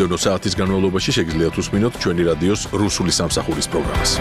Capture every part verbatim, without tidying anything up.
მომდევნო საათის განმავლობაში შეგიძლიათ უსმინოთ ჩვენი რადიოს რუსული სამსახურის პროგრამას.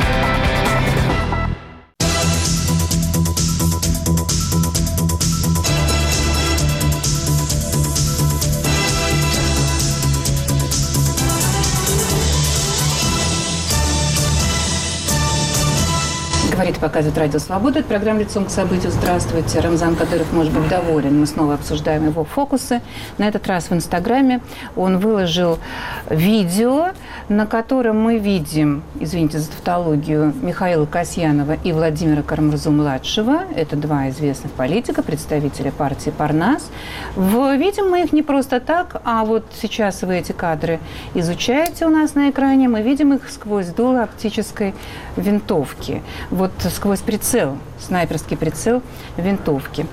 Говорит, показывает Радио Свобода. Это программа «Лицом к событию». Здравствуйте. Рамзан Кадыров может быть доволен. Мы снова обсуждаем его фокусы. На этот раз в Инстаграме он выложил видео, на котором мы видим, извините за тавтологию, Михаила Касьянова и Владимира Карамурзу-младшего. Это два известных политика, представителя партии «Парнас». Видим мы их не просто так, а вот сейчас вы эти кадры изучаете у нас на экране. Мы видим их сквозь дуло оптической винтовки. Вот сквозь прицел, снайперский прицел винтовки.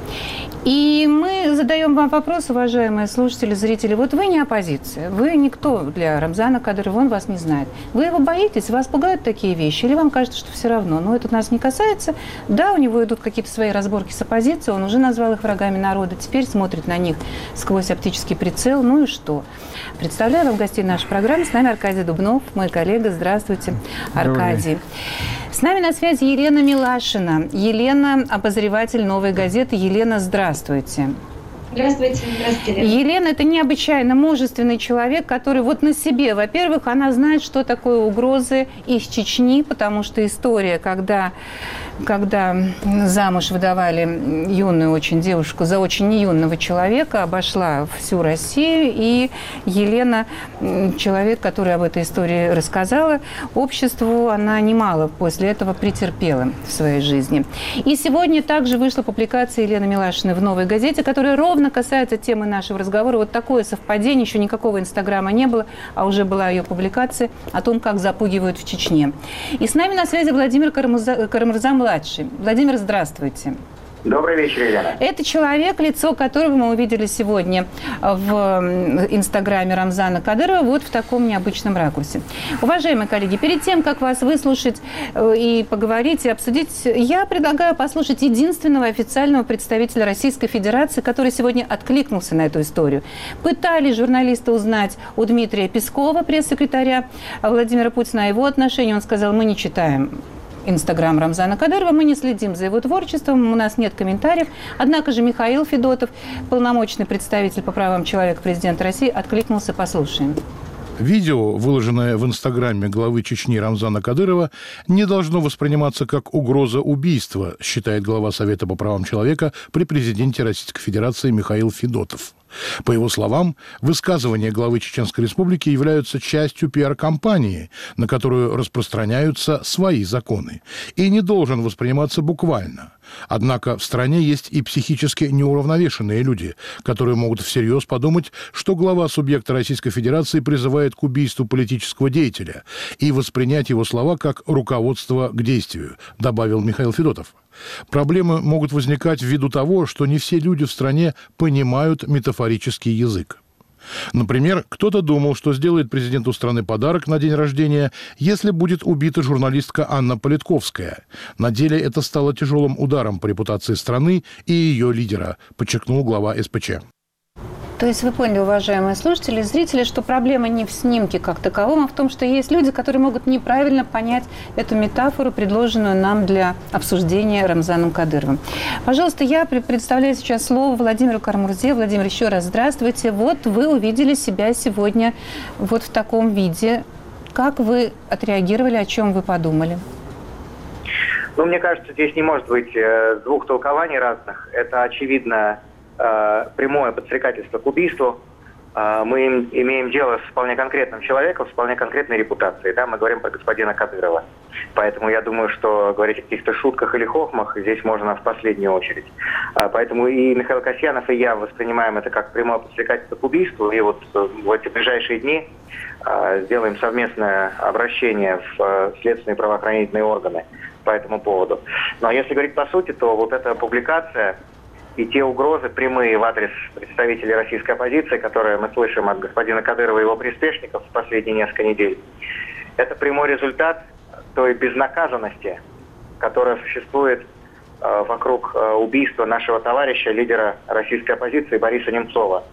И мы задаем вам вопрос, уважаемые слушатели, зрители. Вот вы не оппозиция, вы никто для Рамзана Кадырова, он вас не знает. Вы его боитесь, вас пугают такие вещи, или вам кажется, что все равно? Но это нас не касается. Да, у него идут какие-то свои разборки с оппозицией, он уже назвал их врагами народа, теперь смотрит на них сквозь оптический прицел. Ну и что? Представляю вам гостей нашей программы. С нами Аркадий Дубнов, мой коллега. Здравствуйте, Аркадий. С нами на связи Елена Милашина. Елена, обозреватель «Новой газеты». Елена, здравствуйте. Здравствуйте. Здравствуйте. Елена – это необычайно мужественный человек, который вот на себе, во-первых, она знает, что такое угрозы из Чечни, потому что история, когда, когда замуж выдавали юную очень девушку за очень неюного человека, обошла всю Россию, и Елена, человек, который об этой истории рассказала, обществу она немало после этого претерпела в своей жизни. И сегодня также вышла публикация Елены Милашиной в «Новой газете», которая ровно касается темы нашего разговора. Вот такое совпадение, еще никакого Инстаграма не было, а уже была ее публикация о том, как запугивают в Чечне. И с нами на связи Владимир Карамурза-младший. Владимир, здравствуйте. Добрый вечер, Елена. Это человек, лицо которого мы увидели сегодня в Инстаграме Рамзана Кадырова вот в таком необычном ракурсе. Уважаемые коллеги, перед тем, как вас выслушать и поговорить, и обсудить, я предлагаю послушать единственного официального представителя Российской Федерации, который сегодня откликнулся на эту историю. Пытались журналисты узнать у Дмитрия Пескова, пресс-секретаря Владимира Путина, о его отношении. Он сказал: мы не читаем Инстаграм Рамзана Кадырова, мы не следим за его творчеством, у нас нет комментариев. Однако же Михаил Федотов, полномочный представитель по правам человека президента России, откликнулся. Послушаем. Видео, выложенное в Инстаграме главы Чечни Рамзана Кадырова, не должно восприниматься как угроза убийства, считает глава Совета по правам человека при президенте Российской Федерации Михаил Федотов. По его словам, высказывания главы Чеченской Республики являются частью пиар-кампании, на которую распространяются свои законы, и не должен восприниматься буквально. Однако в стране есть и психически неуравновешенные люди, которые могут всерьез подумать, что глава субъекта Российской Федерации призывает к убийству политического деятеля, и воспринять его слова как руководство к действию, добавил Михаил Федотов. Проблемы могут возникать ввиду того, что не все люди в стране понимают метафорический язык. Например, кто-то думал, что сделает президенту страны подарок на день рождения, если будет убита журналистка Анна Политковская. На деле это стало тяжелым ударом по репутации страны и ее лидера, подчеркнул глава эс пэ че. То есть вы поняли, уважаемые слушатели, зрители, что проблема не в снимке как таковом, а в том, что есть люди, которые могут неправильно понять эту метафору, предложенную нам для обсуждения Рамзаном Кадыровым. Пожалуйста, я представляю сейчас слово Владимиру Карамурзе. Владимир, еще раз здравствуйте. Вот вы увидели себя сегодня вот в таком виде. Как вы отреагировали, о чем вы подумали? Ну, мне кажется, здесь не может быть э, двух толкований разных. Это, очевидно, прямое подстрекательство к убийству. Мы имеем дело с вполне конкретным человеком, с вполне конкретной репутацией. Да? Мы говорим про господина Кадырова. Поэтому я думаю, что говорить о каких-то шутках или хохмах здесь можно в последнюю очередь. Поэтому и Михаил Касьянов, и я воспринимаем это как прямое подстрекательство к убийству. И вот в эти ближайшие дни сделаем совместное обращение в следственные правоохранительные органы по этому поводу. Но если говорить по сути, то вот эта публикация и те угрозы прямые в адрес представителей российской оппозиции, которые мы слышим от господина Кадырова и его приспешников в последние несколько недель, это прямой результат той безнаказанности, которая существует э, вокруг э, убийства нашего товарища, лидера российской оппозиции Бориса Немцова.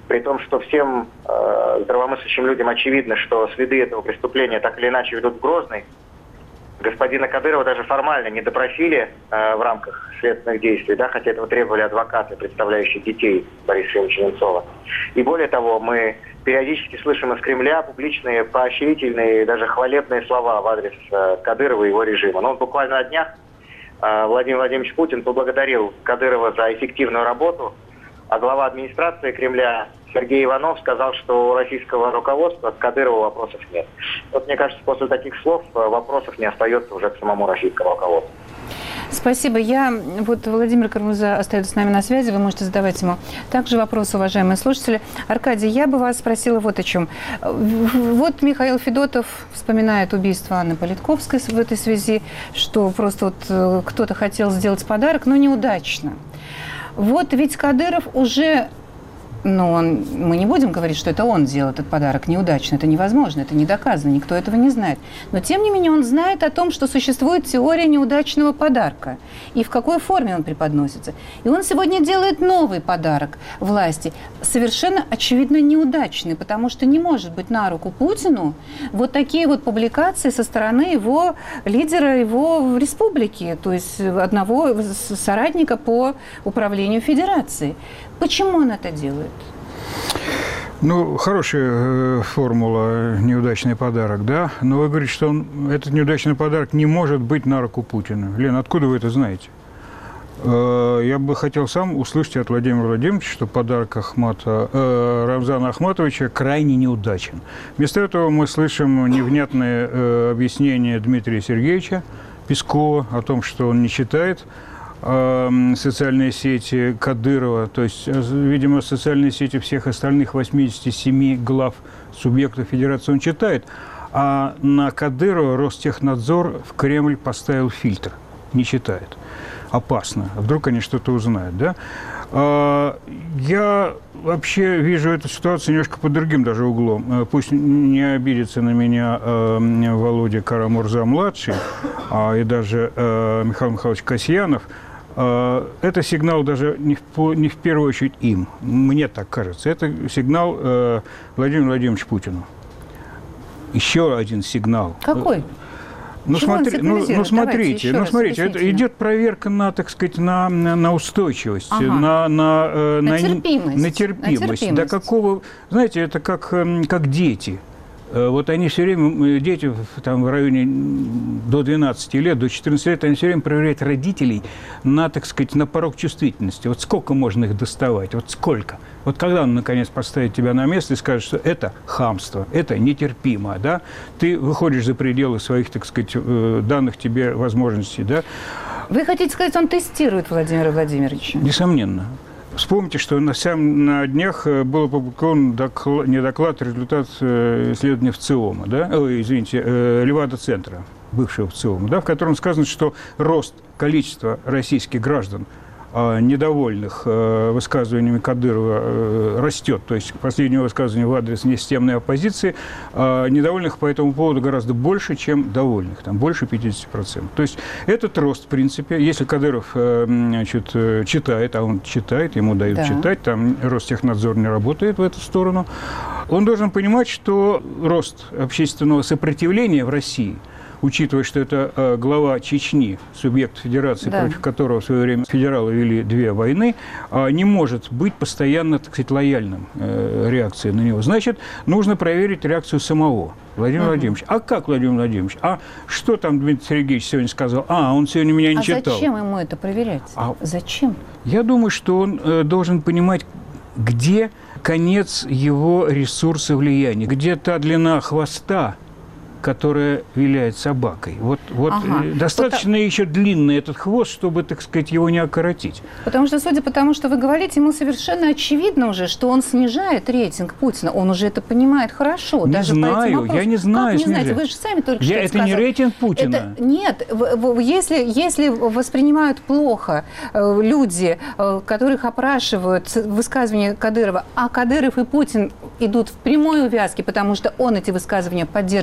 при том, что всем э, здравомыслящим людям очевидно, что следы этого преступления так или иначе ведут в Грозный. Господина Кадырова даже формально не допросили э, в рамках следственных действий, да, хотя этого требовали адвокаты, представляющие детей Бориса Ильича Немцова. И более того, мы периодически слышим из Кремля публичные поощрительные, даже хвалебные слова в адрес э, Кадырова и его режима. Но он буквально на днях э, Владимир Владимирович Путин поблагодарил Кадырова за эффективную работу, а глава администрации Кремля Сергей Иванов сказал, что у российского руководства к Кадырову вопросов нет. Вот мне кажется, после таких слов вопросов не остается уже к самому российскому руководству. Спасибо. Я, вот Владимир Кармурза остается с нами на связи, вы можете задавать ему также вопросы, уважаемые слушатели. Аркадий, я бы вас спросила вот о чем. Вот Михаил Федотов вспоминает убийство Анны Политковской в этой связи, что просто вот кто-то хотел сделать подарок, но неудачно. Вот ведь Кадыров уже... Но он, мы не будем говорить, что это он сделал этот подарок неудачно. Это невозможно, это не доказано, никто этого не знает. Но, тем не менее, он знает о том, что существует теория неудачного подарка и в какой форме он преподносится. И он сегодня делает новый подарок власти, совершенно очевидно неудачный, потому что не может быть на руку Путину вот такие вот публикации со стороны его лидера, его республики, то есть одного соратника по управлению Федерацией. Почему он это делает? Ну, хорошая э, формула «неудачный подарок», да? Но вы говорите, что он, этот неудачный подарок не может быть на руку Путина. Лена, откуда вы это знаете? Э, я бы хотел сам услышать от Владимира Владимировича, что подарок Ахмата, э, Рамзана Ахматовича крайне неудачен. Вместо этого мы слышим невнятное э, объяснение Дмитрия Сергеевича Пескова о том, что он не читает социальные сети Кадырова, то есть, видимо, социальные сети всех остальных восьмидесяти семи глав субъектов Федерации он читает, а на Кадырова Ростехнадзор в Кремль поставил фильтр, не читает. Опасно. Вдруг они что-то узнают, да? Я вообще вижу эту ситуацию немножко под другим даже углом. Пусть не обидится на меня Володя Карамурза-младший, а и даже Михаил Михайлович Касьянов. Это сигнал даже не в, не в первую очередь им, мне так кажется. Это сигнал э, Владимиру Владимировичу Путину. Еще один сигнал. Какой? Ну, смотри, ну, ну смотрите, ну, смотрите, это идет проверка на, так сказать, на, на устойчивость, ага. на, на, э, на, на, терпимость. на терпимость. На терпимость. До какого, знаете, это как, как дети. Вот они все время, дети там, в районе до двенадцати лет, до четырнадцати лет, они все время проверяют родителей на, так сказать, на порог чувствительности. Вот сколько можно их доставать, вот сколько. Вот когда он, наконец, поставит тебя на место и скажет, что это хамство, это нетерпимо, да, ты выходишь за пределы своих, так сказать, данных тебе возможностей, да. Вы хотите сказать, он тестирует Владимира Владимировича? Несомненно. Вспомните, что на, сам, на днях был опубликован доклад, не доклад, а результат исследования ВЦИОМа, да? Ой, извините, Левада-центра, бывшего ВЦИОМа, да, в котором сказано, что рост количества российских граждан, недовольных высказываниями Кадырова, растет. То есть последнее высказывание в адрес несистемной оппозиции, недовольных по этому поводу гораздо больше, чем довольных, там больше пятидесяти процентов. То есть этот рост, в принципе, если Кадыров, значит, читает, а он читает, ему дают да. читать, там Ростехнадзор не работает в эту сторону, он должен понимать, что рост общественного сопротивления в России, учитывая, что это э, глава Чечни, субъект федерации, да. против которого в свое время федералы вели две войны, э, не может быть постоянно, так сказать, лояльным э, реакцией на него. Значит, нужно проверить реакцию самого Владимира uh-huh. Владимировича. А как Владимир Владимирович? А что там Дмитрий Сергеевич сегодня сказал? А, он сегодня меня не а читал. А зачем ему это проверять? А зачем? Я думаю, что он э, должен понимать, где конец его ресурса влияния, где та длина хвоста, которая виляет собакой. Вот, вот ага. достаточно вот, еще длинный этот хвост, чтобы, так сказать, его не окоротить. Потому что, судя по тому, что вы говорите, ему совершенно очевидно уже, что он снижает рейтинг Путина. Он уже это понимает хорошо. Не даже знаю, я не знаю. Как не знаете? Вы же сами только я, что это сказали. не рейтинг Путина. Это, нет, если, если воспринимают плохо люди, которых опрашивают высказывания Кадырова, а Кадыров и Путин идут в прямой увязке, потому что он эти высказывания поддерживает и одобряет,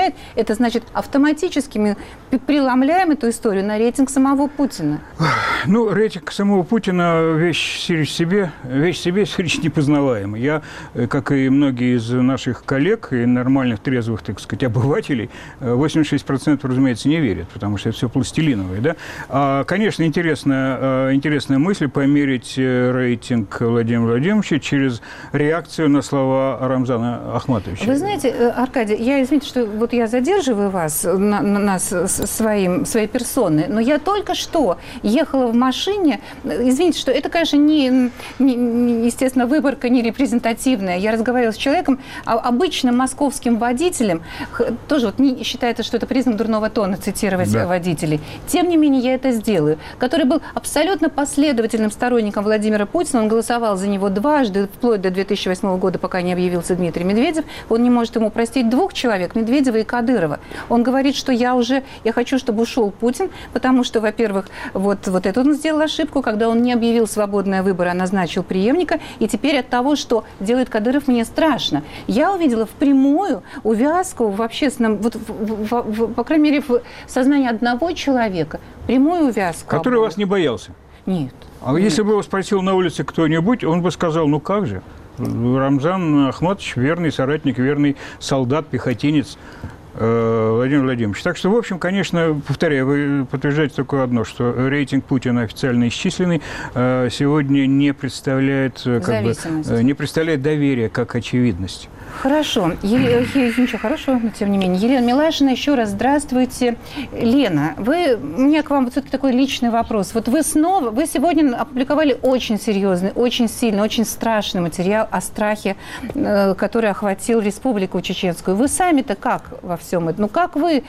позволяет, это значит автоматически мы преломляем эту историю на рейтинг самого Путина. Ну, рейтинг самого Путина вещь в себе, вещь в себе вещь непознаваемая. Я, как и многие из наших коллег и нормальных, трезвых, так сказать, обывателей, восемьдесят шесть процентов, разумеется, не верят, потому что это все пластилиновое, да? А, конечно, интересная, интересная мысль померить рейтинг Владимира Владимировича через реакцию на слова Рамзана Ахматовича. Вы знаете, Аркадий, я, извините, что вот я задерживаю вас, на, на нас своим, своей персоной, но я только что ехала в машине, извините, что это, конечно, не, не естественно, выборка не репрезентативная. Я разговаривала с человеком, обычным московским водителем, тоже вот не считается, что это признак дурного тона цитировать да. водителей. Тем не менее, я это сделаю. Который был абсолютно последовательным сторонником Владимира Путина. Он голосовал за него дважды, вплоть до две тысячи восьмого года, пока не объявился Дмитрий Медведев. Он не может ему простить двух человек, Медведева и Кадырова. Он говорит, что я уже, я хочу, чтобы ушел Путин, потому что, во-первых, вот, вот это он сделал ошибку, когда он не объявил свободные выборы, а назначил преемника. И теперь от того, что делает Кадыров, мне страшно. Я увидела впрямую увязку в общественном, вот, в, в, в, по крайней мере, в сознании одного человека, прямую увязку. Который вас не боялся? Нет. А нет. Если бы его спросил на улице кто-нибудь, он бы сказал, ну как же, Рамзан Ахматович верный соратник, верный солдат, пехотинец Владимир Владимирович. Так что, в общем, конечно, повторяю, вы подтверждаете только одно, что рейтинг Путина официально исчисленный сегодня не представляет, как бы, не представляет доверия как очевидность. Хорошо. Еле... Ничего хорошего, но тем не менее. Елена Милашина, еще раз здравствуйте. Лена, вы... у меня к вам вот все-таки такой личный вопрос. Вот вы снова, вы сегодня опубликовали очень серьезный, очень сильный, очень страшный материал о страхе, который охватил Республику Чеченскую. Вы сами-то как во всем этом? Ну, как вы,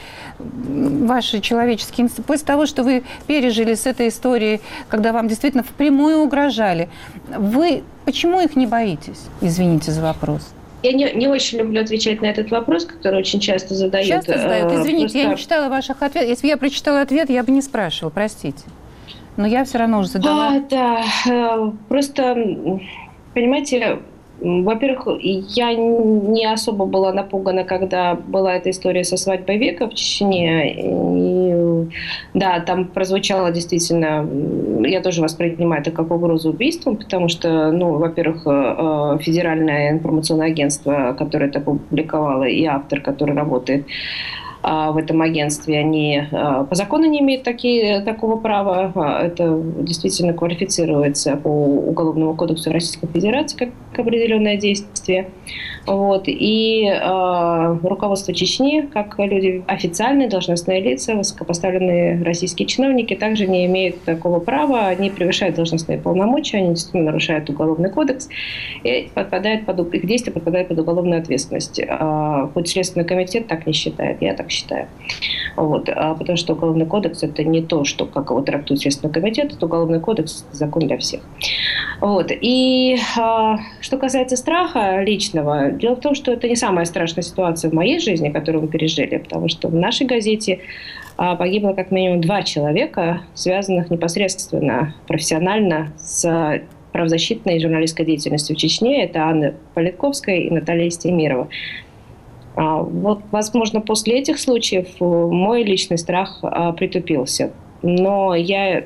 ваши человеческие инстинкты, после того, что вы пережили с этой историей, когда вам действительно впрямую угрожали, вы почему их не боитесь? Извините за вопрос. Я не, не очень люблю отвечать на этот вопрос, который очень часто задают. Часто задают. Извините, Просто... я не читала ваших ответов. Если бы я прочитала ответ, я бы не спрашивала, простите. Но я все равно уже задала. А, да, просто, понимаете, во-первых, я не особо была напугана, когда была эта история со свадьбой века в Чечне. И, да, там прозвучало действительно, я тоже воспринимаю это как угрозу убийством, потому что, ну, во-первых, Федеральное информационное агентство, которое это публиковало, и автор, который работает в этом агентстве, они по закону не имеют такие, такого права. Это действительно квалифицируется по Уголовному кодексу Российской Федерации как определенное действие. Вот. И э, руководство Чечни, как люди официальные, должностные лица, высокопоставленные российские чиновники, также не имеют такого права. Они превышают должностные полномочия, они действительно нарушают Уголовный кодекс, и подпадают под, их действия подпадают под уголовную ответственность. Э, хоть Следственный комитет так не считает, я так считаю. Вот. А потому что Уголовный кодекс – это не то, что, как его трактует Следственный комитет, это Уголовный кодекс – закон для всех. Вот. И э, что касается страха личного, дело в том, что это не самая страшная ситуация в моей жизни, которую мы пережили, потому что в нашей газете э, погибло как минимум два человека, связанных непосредственно, профессионально с правозащитной и журналистской деятельностью в Чечне. Это Анна Политковская и Наталья Истемирова. А, вот, возможно, после этих случаев мой личный страх а, притупился. Но я,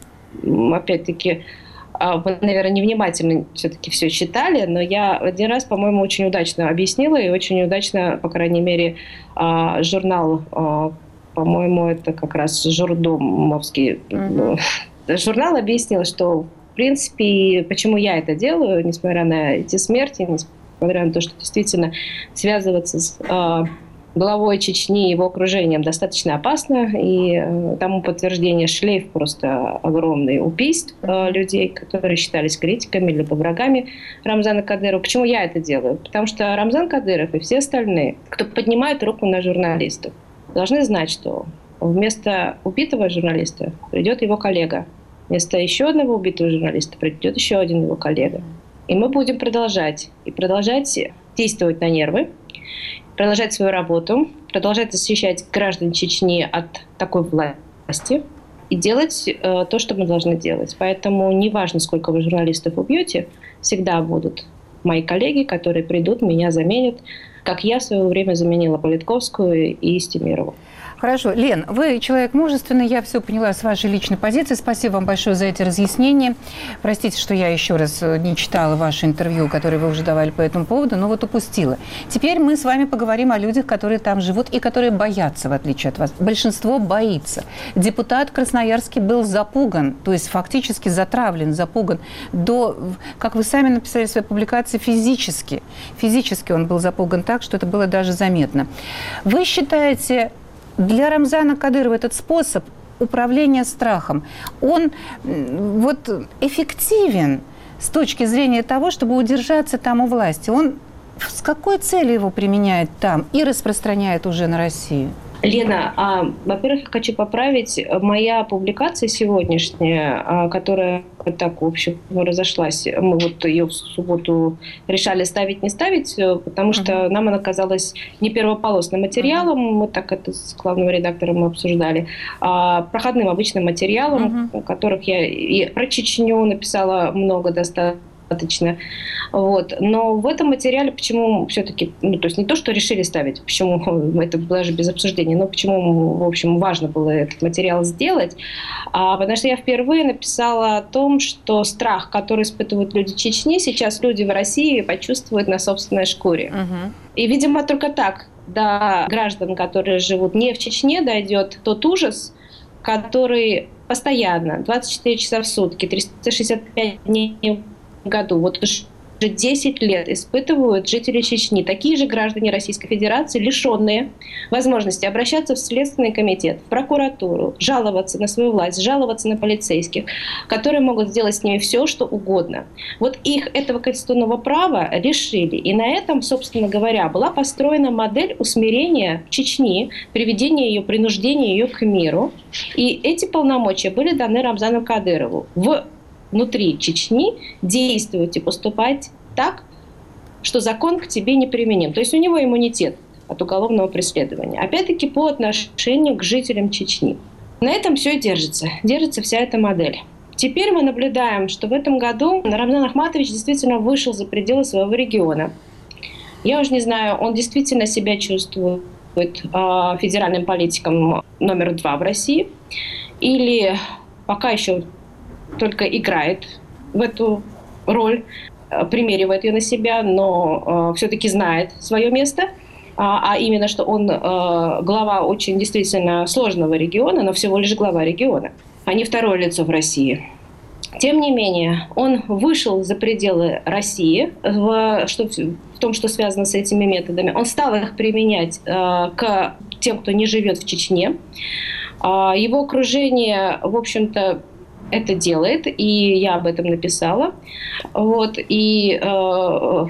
опять-таки, вы, наверное, невнимательно все-таки все читали, но я один раз, по-моему, очень удачно объяснила, и очень удачно, по крайней мере, журнал, по-моему, это как раз Журдомовский mm-hmm. журнал объяснил, что, в принципе, почему я это делаю, несмотря на эти смерти, несмотря на то, что действительно связываться с главой Чечни и его окружением достаточно опасно, и э, тому подтверждение шлейф просто огромный убийств э, людей, которые считались критиками либо врагами Рамзана Кадырова. Почему я это делаю? Потому что Рамзан Кадыров и все остальные, кто поднимает руку на журналистов, должны знать, что вместо убитого журналиста придет его коллега, вместо еще одного убитого журналиста придет еще один его коллега. И мы будем продолжать, и продолжать действовать на нервы, продолжать свою работу, продолжать защищать граждан Чечни от такой власти и делать э, то, что мы должны делать. Поэтому неважно, сколько вы журналистов убьете, всегда будут мои коллеги, которые придут, меня заменят. как я в свое время заменила Политковскую и Стемирову. Хорошо. Лен, вы человек мужественный, я все поняла с вашей личной позиции. Спасибо вам большое за эти разъяснения. Простите, что я еще раз не читала ваше интервью, которое вы уже давали по этому поводу, но вот упустила. Теперь мы с вами поговорим о людях, которые там живут и которые боятся, в отличие от вас. Большинство боится. Депутат Красноярский был запуган, то есть фактически затравлен, запуган до, как вы сами написали в своей публикации, физически. Физически он был запуган так, что это было даже заметно. Вы считаете... Для Рамзана Кадырова этот способ управления страхом, он вот эффективен с точки зрения того, чтобы удержаться там у власти. Он с какой целью его применяет там и распространяет уже на Россию? Лена, а, во-первых, хочу поправить. Моя публикация сегодняшняя, а, которая так, в общем, разошлась, мы вот ее в субботу решали ставить, не ставить, потому что uh-huh. нам она казалась не первополосным материалом, uh-huh. мы так это с главным редактором обсуждали, а проходным обычным материалом, uh-huh. которых я и про Чечню написала много достаточно. Достаточно. Вот. Но в этом материале почему все-таки, ну, то есть не то, что решили ставить, почему это даже без обсуждения, но почему, в общем, важно было этот материал сделать, а, потому что я впервые написала о том, что страх, который испытывают люди Чечни, сейчас люди в России почувствуют на собственной шкуре. Угу. И, видимо, только так до граждан, которые живут не в Чечне, дойдет тот ужас, который постоянно, двадцать четыре часа в сутки, триста шестьдесят пять дней в году, вот уже десять лет испытывают жители Чечни, такие же граждане Российской Федерации, лишенные возможности обращаться в Следственный комитет, в прокуратуру, жаловаться на свою власть, жаловаться на полицейских, которые могут сделать с ними все, что угодно. Вот их этого конституционного права лишили. И на этом, собственно говоря, была построена модель усмирения Чечни, приведения ее, принуждения ее к миру. И эти полномочия были даны Рамзану Кадырову. В внутри Чечни действовать и поступать так, что закон к тебе не применим. То есть у него иммунитет от уголовного преследования. Опять-таки по отношению к жителям Чечни. На этом все и держится. Держится вся эта модель. Теперь мы наблюдаем, что в этом году Рамзан Ахматович действительно вышел за пределы своего региона. Я уже не знаю, он действительно себя чувствует э, федеральным политиком номер два в России, или пока еще только играет в эту роль, примеривает ее на себя, но э, все-таки знает свое место, а, а именно, что он э, глава очень действительно сложного региона, но всего лишь глава региона, а не второе лицо в России. Тем не менее, он вышел за пределы России в, что, в том, что связано с этими методами. Он стал их применять э, к тем, кто не живет в Чечне. Э, его окружение, в общем-то, это делает, и я об этом написала. Вот, и э,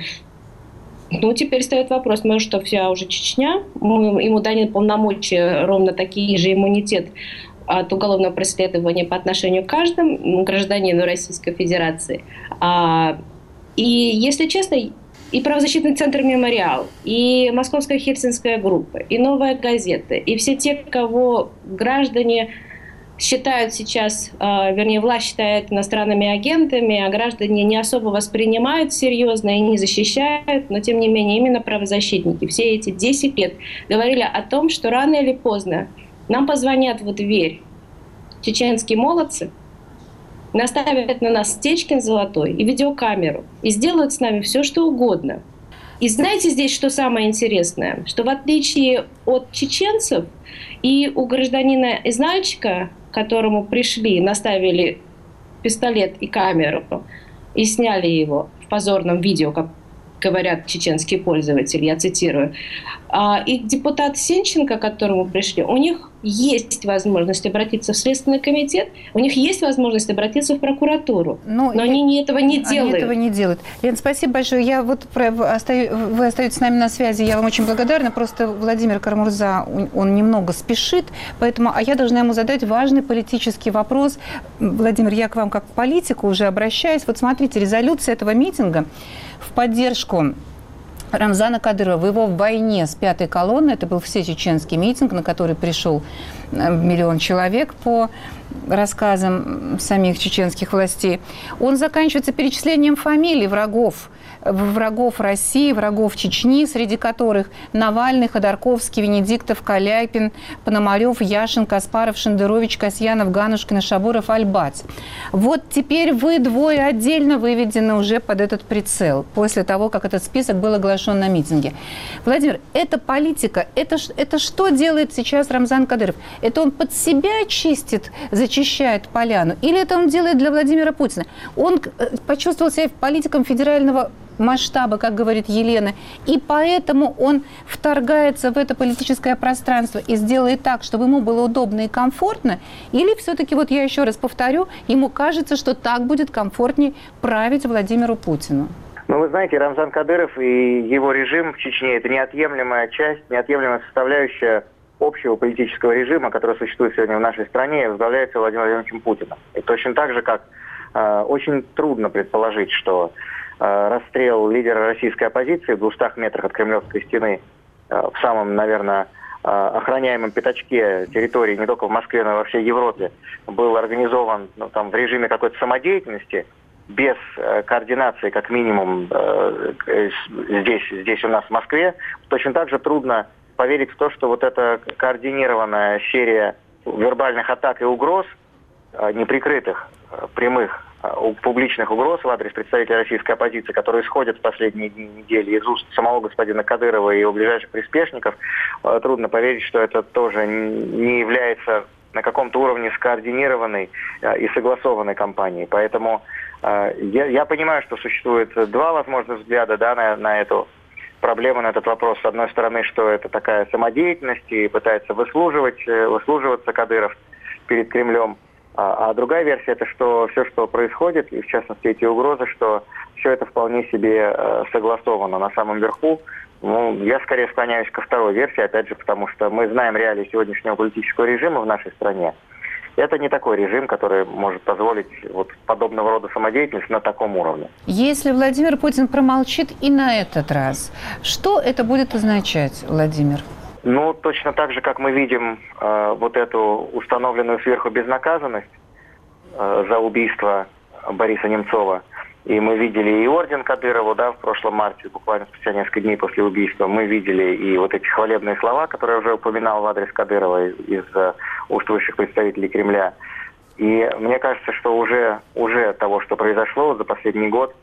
ну, теперь стоит вопрос, может, что вся уже Чечня, мы, ему даны полномочия, ровно такие же иммунитет от уголовного преследования по отношению к каждому гражданину Российской Федерации. А, и, если честно, и правозащитный центр «Мемориал», и Московская Хельсинская группа, и «Новая газета», и все те, кого граждане считают сейчас, э, вернее, власть считает иностранными агентами, а граждане не особо воспринимают серьезно и не защищают, но, тем не менее, именно правозащитники все эти десять лет говорили о том, что рано или поздно нам позвонят в дверь чеченские молодцы, наставят на нас Стечкин золотой и видеокамеру, и сделают с нами все, что угодно. И знаете здесь, что самое интересное? Что в отличие от чеченцев, и у гражданина Изнальчика, к которому пришли, наставили пистолет и камеру, и сняли его в позорном видео, как говорят чеченские пользователи, я цитирую. И депутат Сенченко, к которому пришли, у них есть возможность обратиться в Следственный комитет, у них есть возможность обратиться в прокуратуру, но, но они этого не делают. Они этого не делают. Лен, спасибо большое. Я вот остаю, вы остаетесь с нами на связи, я вам очень благодарна. Просто Владимир Карамурза, он немного спешит, поэтому, а я должна ему задать важный политический вопрос. Владимир, я к вам как к политику уже обращаюсь. Вот смотрите, резолюция этого митинга в поддержку Рамзана Кадырова в его войне с пятой колонной, это был всечеченский митинг, на который пришел миллион человек по рассказам самих чеченских властей, он заканчивается перечислением фамилий врагов, врагов России, врагов Чечни, среди которых Навальный, Ходорковский, Венедиктов, Каляпин, Пономарев, Яшин, Каспаров, Шендерович, Касьянов, Ганушкин, Шабуров, Альбац. Вот теперь вы двое отдельно выведены уже под этот прицел, после того, как этот список был оглашен на митинге. Владимир, это политика, это, это что делает сейчас Рамзан Кадыров? Это он под себя чистит, зачищает поляну? Или это он делает для Владимира Путина? Он почувствовал себя политиком федерального масштаба, как говорит Елена, и поэтому он вторгается в это политическое пространство и сделает так, чтобы ему было удобно и комфортно, или все-таки, вот я еще раз повторю, ему кажется, что так будет комфортнее править Владимиру Путину? Ну, вы знаете, Рамзан Кадыров и его режим в Чечне – это неотъемлемая часть, неотъемлемая составляющая общего политического режима, который существует сегодня в нашей стране, и возглавляется Владимиром Владимировичем Путиным. И точно так же, как э, очень трудно предположить, что расстрел лидера российской оппозиции в двухстах метрах от Кремлевской стены в самом, наверное, охраняемом пятачке территории не только в Москве, но и во всей Европе был организован ну, там, в режиме какой-то самодеятельности, без координации, как минимум, здесь, здесь у нас в Москве. Точно так же трудно поверить в то, что вот эта координированная серия вербальных атак и угроз, неприкрытых, прямых, публичных угроз в адрес представителей российской оппозиции, которые исходят в последние дни недели из уст самого господина Кадырова и его ближайших приспешников, трудно поверить, что это тоже не является на каком-то уровне скоординированной и согласованной кампанией. Поэтому я, я понимаю, что существует два возможных взгляда да, на, на эту проблему, на этот вопрос. С одной стороны, что это такая самодеятельность и пытается выслуживать, выслуживаться Кадыров перед Кремлем. А, а другая версия – это что все, что происходит, и в частности эти угрозы, что все это вполне себе э, согласовано на самом верху. Ну, я скорее склоняюсь ко второй версии, опять же, потому что мы знаем реалии сегодняшнего политического режима в нашей стране. Это не такой режим, который может позволить вот подобного рода самодеятельность на таком уровне. Если Владимир Путин промолчит и на этот раз, что это будет означать, Владимир? Ну, точно так же, как мы видим э, вот эту установленную сверху безнаказанность э, за убийство Бориса Немцова, и мы видели и орден Кадырову, да, в прошлом марте, буквально спустя несколько дней после убийства, мы видели и вот эти хвалебные слова, которые я уже упоминал в адрес Кадырова из, из э, уст высших представителей Кремля. И мне кажется, что уже, уже того, что произошло за последний год,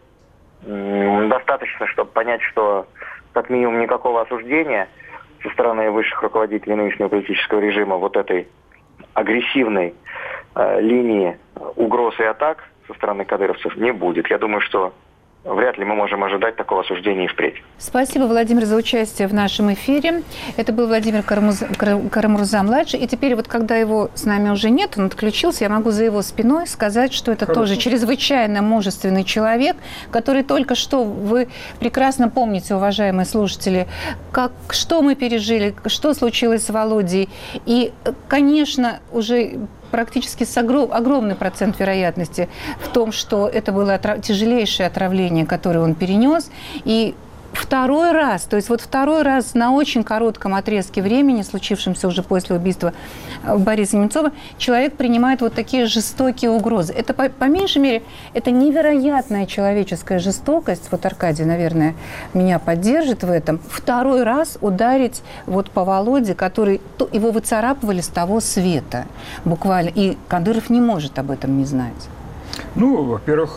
м- достаточно, чтобы понять, что как минимум никакого осуждения со стороны высших руководителей нынешнего политического режима вот этой агрессивной э, линии угроз и атак со стороны кадыровцев не будет. Я думаю, что вряд ли мы можем ожидать такого осуждения и впредь. Спасибо, Владимир, за участие в нашем эфире. Это был Владимир Карамурза-младший. И теперь вот, когда его с нами уже нет, он отключился, я могу за его спиной сказать, что это Хорошо. Тоже чрезвычайно мужественный человек, который только что, вы прекрасно помните, уважаемые слушатели, как, что мы пережили, что случилось с Володей. И, конечно, уже практически с огром, огромный процент вероятности в том, что это было отрав... тяжелейшее отравление, которое он перенес. И второй раз, то есть вот второй раз на очень коротком отрезке времени, случившемся уже после убийства Бориса Немцова, человек принимает вот такие жестокие угрозы. Это, по, по меньшей мере, это невероятная человеческая жестокость. Вот Аркадий, наверное, меня поддержит в этом. Второй раз ударить вот по Володе, который... Его выцарапывали с того света буквально. И Кадыров не может об этом не знать. Ну, во-первых,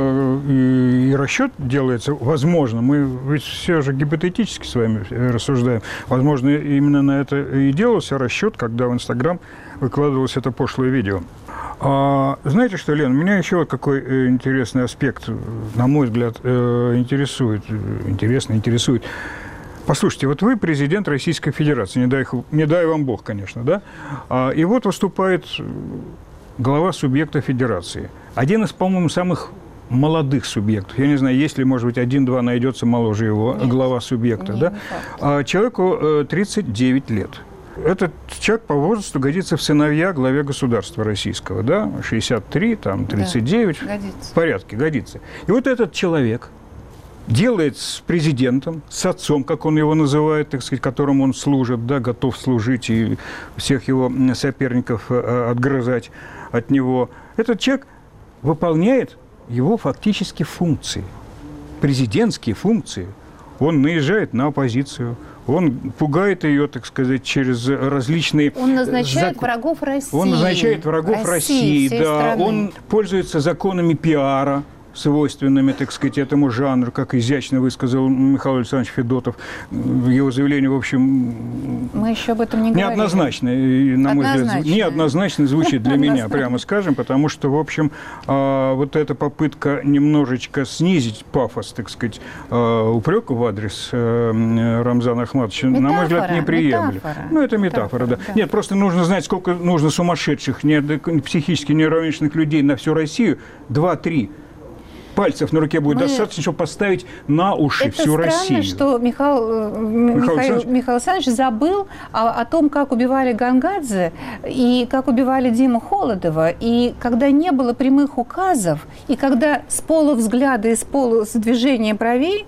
и расчет делается, возможно, мы ведь все же гипотетически с вами рассуждаем, возможно, именно на это и делался расчет, когда в Инстаграм выкладывалось это пошлое видео. А, знаете что, Лен, меня еще вот какой интересный аспект, на мой взгляд, интересует, интересно интересует. Послушайте, вот вы президент Российской Федерации, не дай, не дай вам Бог, конечно, да? А, и вот выступает глава субъекта федерации. Один из, по-моему, самых молодых субъектов. Я не знаю, есть ли, может быть, один-два найдется моложе его, Нет. глава субъекта. Нет, да? А человеку тридцать девять лет. Этот человек по возрасту годится в сыновья главе государства российского. Да? шестьдесят три, там, тридцать девять. Да, годится. В порядке, годится. И вот этот человек делает с президентом, с отцом, как он его называет, так сказать, которому он служит, да, готов служить и всех его соперников отгрызать от него. Этот человек выполняет его фактически функции, президентские функции. Он наезжает на оппозицию, он пугает ее, так сказать, через различные... Он назначает зак... врагов России. Он назначает врагов России, России да. страны. Он пользуется законами пиара, свойственными, так сказать, этому жанру, как изящно высказал Михаил Александрович Федотов. Его заявление, в общем, мы еще об этом не говорили. Неоднозначно, на мой взгляд, неоднозначно звучит для меня, прямо скажем, потому что, в общем, вот эта попытка немножечко снизить пафос, так сказать, упрека в адрес Рамзана Ахматовича, на мой взгляд, неприемлема. Ну, это метафора, да. Нет, просто нужно знать, сколько нужно сумасшедших, психически неуравновешенных людей на всю Россию. Два-три. Пальцев на руке будет Мы... достаточно, чтобы поставить на уши это всю странно, Россию. Что Михаил, Михаил, Михаил, Михаил Александрович забыл о, о том, как убивали Гангадзе и как убивали Диму Холодова. И когда не было прямых указов, и когда с полувзгляда и с полудвижения правей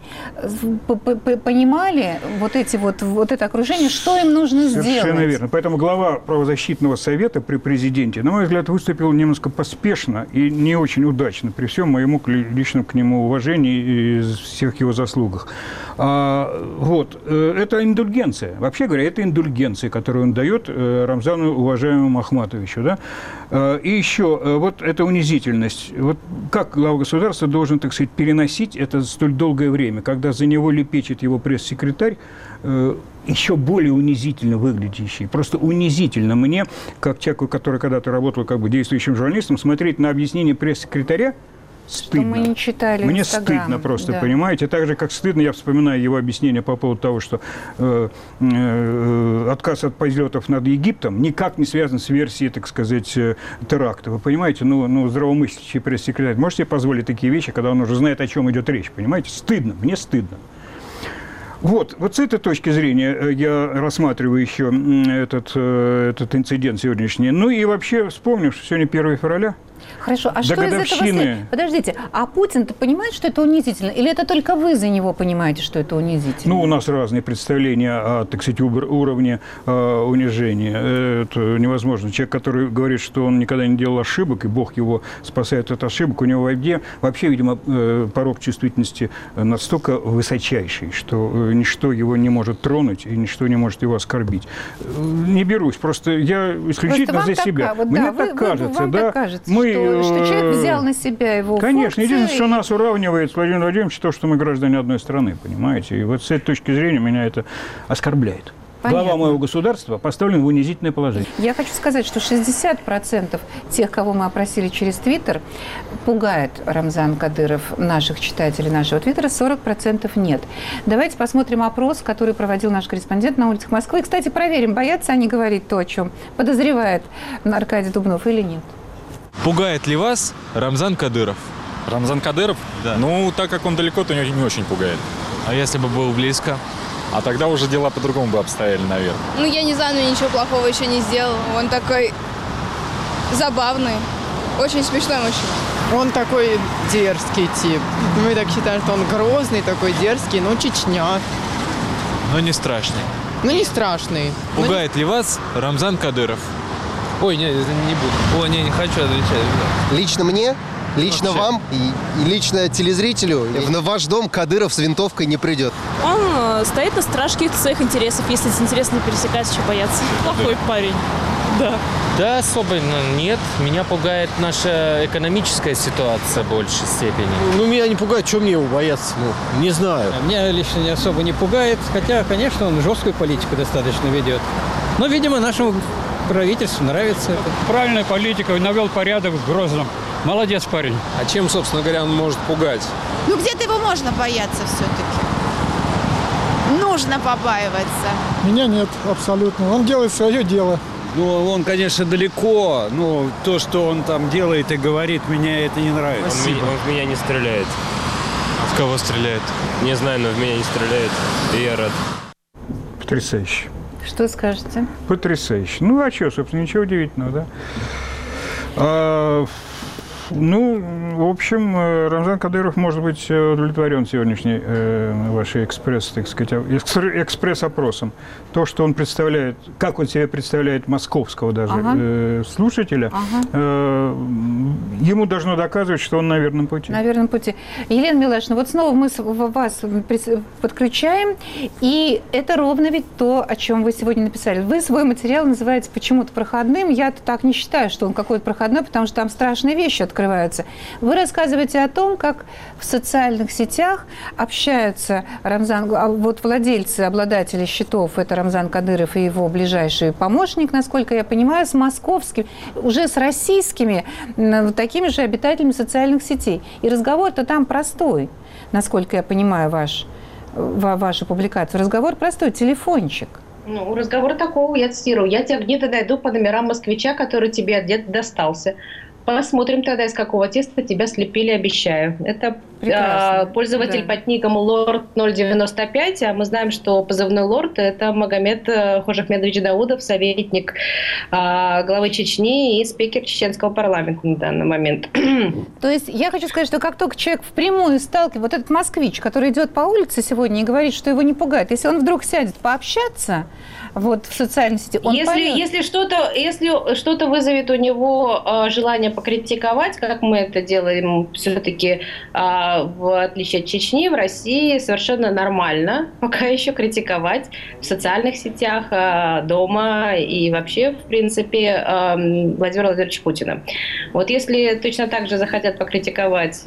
понимали вот, эти вот, вот это окружение, что им нужно Совершенно сделать. Совершенно верно. Поэтому глава правозащитного совета при президенте, на мой взгляд, выступил немножко поспешно и не очень удачно, при всем моему личном к нему уважении и всех его заслугах. А, вот. Это индульгенция. Вообще говоря, это индульгенция, которую он дает Рамзану уважаемому Ахматовичу. Да? И еще вот эта унизительность. Вот как глава государства должен, так сказать, переносить это столь долгое время, когда за него лепечет его пресс-секретарь, еще более унизительно выглядящий. Просто унизительно мне, как человеку, который когда-то работал как бы действующим журналистом, смотреть на объяснение пресс-секретаря. Стыдно. Что мы не читали Мне Инстаграм. стыдно просто, да. понимаете? Так же, как стыдно, я вспоминаю его объяснение по поводу того, что э, э, отказ от полетов над Египтом никак не связан с версией, так сказать, теракта. Вы понимаете? Ну, ну здравомыслящий пресс-секретарь может себе позволить такие вещи, когда он уже знает, о чем идет речь, понимаете? Стыдно, мне стыдно. Вот, вот с этой точки зрения я рассматриваю еще этот, этот инцидент сегодняшний. Ну и вообще вспомним, что сегодня первое февраля. Хорошо, а что из этого следует? Подождите, а Путин-то понимает, что это унизительно? Или это только вы за него понимаете, что это унизительно? Ну, у нас разные представления о, так сказать, уровне э, унижения. Это невозможно. Человек, который говорит, что он никогда не делал ошибок, и Бог его спасает от ошибок, у него вообще, вообще видимо, э, порог чувствительности настолько высочайший, что э, ничто его не может тронуть, и ничто не может его оскорбить. Не берусь, просто я исключительно за себя. Так, вот, Мне да, так вы, кажется, вам да. Так кажется, Мы, что, что человек взял на себя его Конечно, функции. единственное, что нас уравнивает с Владимиром Владимировичем, то, что мы граждане одной страны, понимаете? И вот с этой точки зрения меня это оскорбляет. Понятно. Глава моего государства поставлен в унизительное положение. Я хочу сказать, что шестьдесят процентов тех, кого мы опросили через Твиттер, пугает Рамзан Кадыров наших читателей нашего Твиттера, сорок процентов нет. Давайте посмотрим опрос, который проводил наш корреспондент на улицах Москвы. И, кстати, проверим, боятся они говорить то, о чем подозревает Аркадий Дубнов или нет. Пугает ли вас Рамзан Кадыров? Рамзан Кадыров? Да. Ну, так как он далеко, то не, не очень пугает. А если бы был близко? А тогда уже дела по-другому бы обстояли, наверное. Ну, я не знаю, но ничего плохого еще не сделал. Он такой забавный, очень смешной мужчина. Он такой дерзкий тип. Мы так считаем, что он грозный, такой дерзкий, ну, Чечня. Но не страшный. Ну, не страшный. Пугает ли вас Рамзан Кадыров? Ой, не, не буду. О, не, не хочу отвечать. Лично мне? Лично Вообще. вам и, и лично телезрителю в ваш дом Кадыров с винтовкой не придет. Он стоит на страже каких-то своих интересов. Если эти интересы не пересекаются, что бояться. Плохой парень. Да. Да, особо нет. Меня пугает наша экономическая ситуация в большей степени. Ну, меня не пугает, что мне его бояться? Ну, не знаю. Меня лично не особо не пугает. Хотя, конечно, он жесткую политику достаточно ведет. Но, видимо, нашему правительству нравится это. Правильная политика, навел порядок в Грозном. Молодец парень. А чем, собственно говоря, он может пугать? Ну, где-то его можно бояться все-таки. Нужно побаиваться. Меня нет, абсолютно. Он делает свое дело. Ну, он, конечно, далеко, но то, что он там делает и говорит, меня это не нравится. Он, он в меня не стреляет. В кого стреляет? Не знаю, но в меня не стреляет, и я рад. Потрясающе. Что скажете? Потрясающе. Ну, а что, собственно, ничего удивительного, да? А, Ну, в общем, Рамзан Кадыров может быть удовлетворен сегодняшней э, вашей экспресс, так сказать, экспресс-опросом. То, что он представляет, как он себе представляет московского даже ага. э, слушателя, ага. э, ему должно доказывать, что он на верном пути. На верном пути. Елена Милашина, вот снова мы вас подключаем, и это ровно ведь то, о чем вы сегодня написали. Вы свой материал называете почему-то проходным. Я так не считаю, что он какой-то проходной, потому что там страшные вещи открываются. Вы рассказываете о том, как в социальных сетях общаются Рамзан, вот владельцы, обладатели счетов, это Рамзан Кадыров и его ближайший помощник, насколько я понимаю, с московскими, уже с российскими, такими же обитателями социальных сетей. И разговор-то там простой, насколько я понимаю ваш, вашу публикацию. Разговор простой, телефончик. Ну, разговор такого, я цитирую, я тебя где-то найду по номерам москвича, который тебе где-то достался. Посмотрим тогда, из какого теста тебя слепили, обещаю. Это э, пользователь да. под ником лорд ноль девяносто пять, а мы знаем, что позывной лорд – это Магомед Хожахмедович Даудов, советник э, главы Чечни и спикер чеченского парламента на данный момент. То есть я хочу сказать, что как только человек впрямую сталкивается, вот этот москвич, который идет по улице сегодня и говорит, что его не пугает, если он вдруг сядет пообщаться вот, в социальной сети, он если, поймет. Если что-то, если что-то вызовет у него э, желание покритиковать, как мы это делаем все-таки, а, в отличие от Чечни, в России совершенно нормально пока еще критиковать в социальных сетях, а, дома и вообще, в принципе, а, Владимира Владимировича Путина. Вот если точно так же захотят покритиковать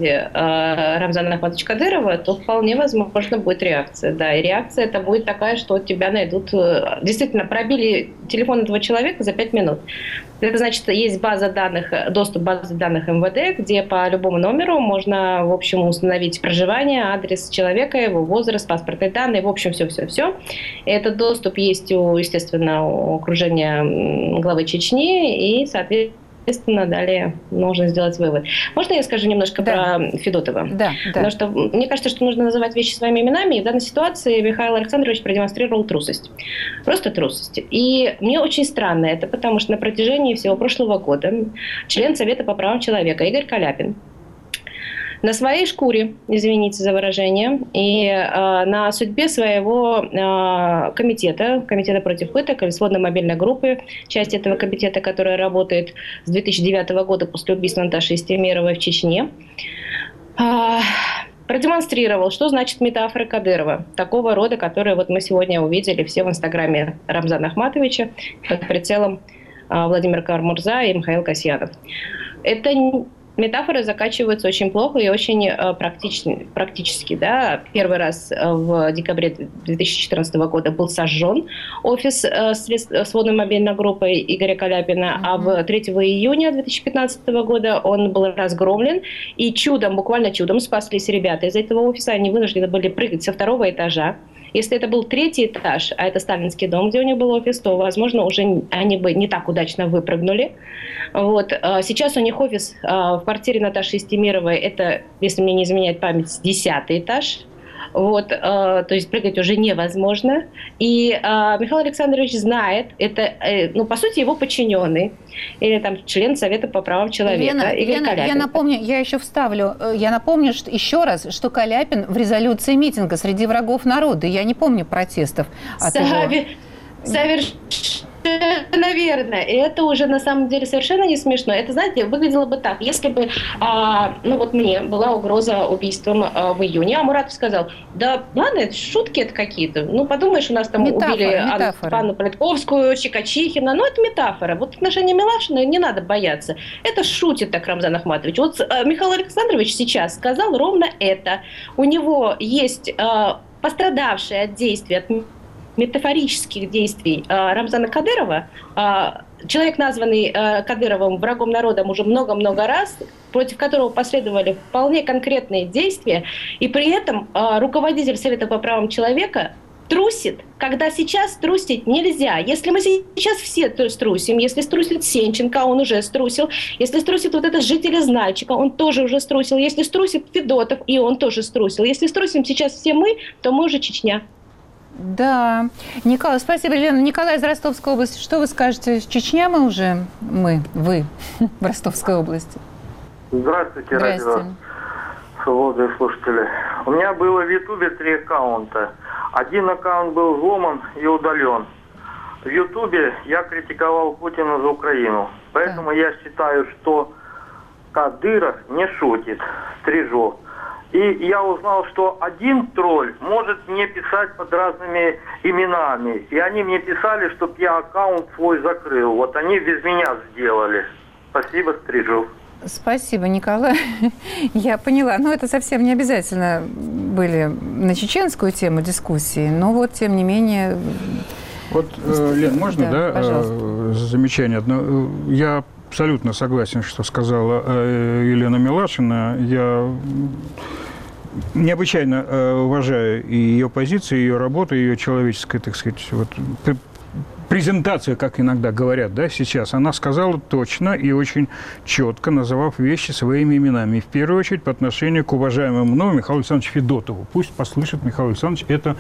а, Рамзана Ахматовича Кадырова, то вполне возможно будет реакция. Да, и реакция это будет такая, что тебя найдут. Действительно, пробили телефон этого человека за пять минут. Это значит, есть база данных, доступ к базе данных эм вэ дэ, где по любому номеру можно, в общем, установить проживание, адрес человека, его возраст, паспортные данные, в общем, все-все-все. Этот доступ есть, у, естественно, у окружения главы Чечни, и, соответственно, Естественно, далее нужно сделать вывод. Можно я скажу немножко да. про Федотова? Да, да. Потому что мне кажется, что нужно называть вещи своими именами. И в данной ситуации Михаил Александрович продемонстрировал трусость. Просто трусость. И мне очень странно это, потому что на протяжении всего прошлого года член Совета по правам человека Игорь Каляпин на своей шкуре, извините за выражение, и э, на судьбе своего э, комитета, комитета против пыток, сводной мобильной группы, часть этого комитета, которая работает с две тысячи девятого года после убийства Наташи Истемировой в Чечне, э, продемонстрировал, что значит метафора Кадырова, такого рода, которые вот мы сегодня увидели все в инстаграме Рамзана Ахматовича под прицелом э, Владимира Кармурза и Михаила Касьянов. Это метафоры заканчиваются очень плохо и очень э, практичны, практически. Да. Первый раз э, в декабре две тысячи четырнадцатого года был сожжен офис э, сводной мобильной группы Игоря Каляпина, mm-hmm. а в третьего июня две тысячи пятнадцатого года он был разгромлен, и чудом, буквально чудом спаслись ребята из этого офиса. Они вынуждены были прыгать со второго этажа. Если это был третий этаж, а это сталинский дом, где у них был офис, то, возможно, уже они бы не так удачно выпрыгнули. Вот. Сейчас у них офис в квартире Наташи Истемировой, это, если мне не изменяет память, десятый этаж. Вот, э, то есть прыгать уже невозможно. И э, Михаил Александрович знает, это, э, ну, по сути, его подчиненный, или там член Совета по правам человека. Лена, Лена, я напомню, я еще вставлю, я напомню что, еще раз, что Каляпин в резолюции митинга среди врагов народа, я не помню протестов от Савер... его... Совершенно верно. И это уже на самом деле совершенно не смешно. Это, знаете, выглядело бы так. Если бы, а, ну вот мне была угроза убийством а, в июне, а Муратов сказал, да ладно, это шутки это какие-то. Ну, подумаешь, у нас там метафора, убили метафора. Анну Политковскую, Чикачихина. Ну, это метафора. Вот отношения Милашина не надо бояться. Это шутит так Рамзан Ахматович. Вот а, Михаил Александрович сейчас сказал ровно это. У него есть а, пострадавшие от действий, от метафорических действий э, Рамзана Кадырова, э, человек, названный э, Кадыровым врагом народа уже много-много раз, против которого последовали вполне конкретные действия, и при этом э, руководитель Совета по правам человека трусит, когда сейчас трусить нельзя. Если мы сейчас все струсим, если струсит Сенченко, он уже струсил, если струсит вот этот житель из Нальчика, он тоже уже струсил, если струсит Федотов, и он тоже струсил. Если струсим сейчас все мы, то мы уже Чечня. Да. Николай, спасибо, Лена. Николай из Ростовской области. Что вы скажете? Чечня мы уже? Мы, вы в Ростовской области. Здравствуйте, Здравствуйте. радио «Свобода» и слушатели. У меня было в Ютубе три аккаунта. Один аккаунт был взломан и удален. В Ютубе я критиковал Путина за Украину. Поэтому я считаю, что Кадыров не шутит. Стрижу. И я узнал, что один тролль может мне писать под разными именами. И они мне писали, чтобы я аккаунт свой закрыл. Вот они без меня сделали. Спасибо, Стрижу. Спасибо, Николай. Я поняла. Но это совсем не обязательно были на чеченскую тему дискуссии. Но вот, тем не менее... Вот, э, Лен, можно, да, да, э, замечание одно? Я абсолютно согласен, что сказала э, Елена Милашина. Я необычайно э, уважаю и ее позицию, и ее работу, и ее человеческое, так сказать, вот, презентацию, как иногда говорят, да, сейчас. Она сказала точно и очень четко, называв вещи своими именами. И в первую очередь по отношению к уважаемому мной Михаилу Александровичу Федотову. Пусть послышит Михаил Александрович это